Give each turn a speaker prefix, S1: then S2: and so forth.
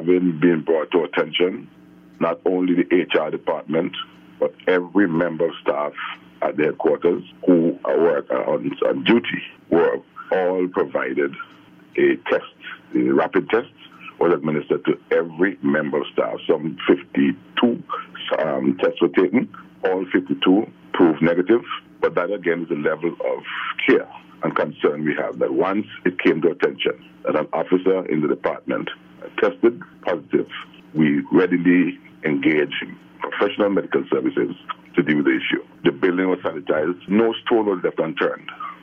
S1: having been brought to attention, not only the HR department, but every member of staff at the headquarters who were on duty were all provided a test. The rapid test was administered to every member of staff. Some 52 tests were taken. All 52 proved negative. But that, again, is the level of care and concern we have, that once it came to attention that an officer in the department tested positive, we readily engaged professional medical services to deal with the issue. The building was sanitized. No stone was left unturned.